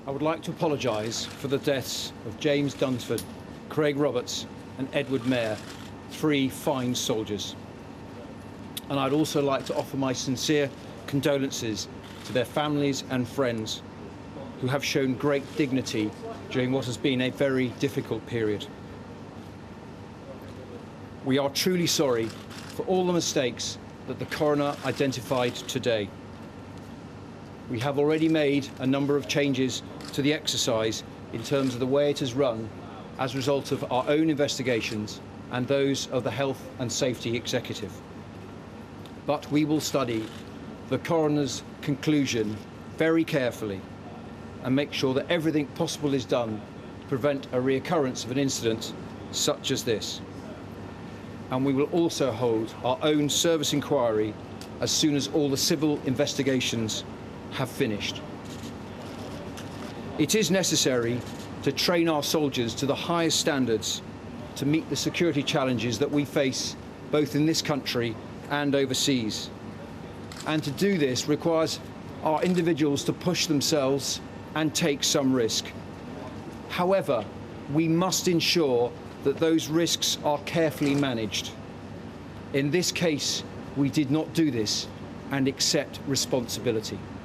I would like to apologise for the deaths of James Dunsford, Craig Roberts and Edward Mair, 3 fine soldiers. And I'd also like to offer my sincere condolences to their families and friends who have shown great dignity during what has been a very difficult period. We are truly sorry for all the mistakes that the coroner identified today. We have already made a number of changes to the exercise in terms of the way it is run as a result of our own investigations and those of the Health and Safety Executive. But we will study the coroner's conclusion very carefully and make sure that everything possible is done to prevent a reoccurrence of an incident such as this. And we will also hold our own service inquiry as soon as all the civil investigations have finished. It is necessary to train our soldiers to the highest standards to meet the security challenges that we face both in this country and overseas. And to do this requires our individuals to push themselves and take some risk. However, we must ensure that those risks are carefully managed. In this case, we did not do this and accept responsibility.